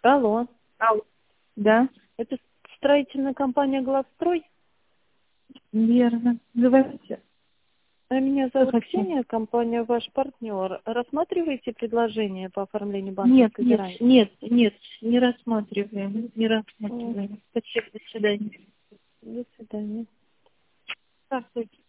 Алло. Алло. Да, Это строительная компания «Главстрой». верно. Говорите. Меня Что зовут хотите? Ксения, компания «Ваш партнер». Рассматриваете предложение по оформлению Нет, банковской нет, гарантии? нет, нет, не рассматриваем, не рассматриваем. Спасибо, до свидания. До свидания. Здравствуйте.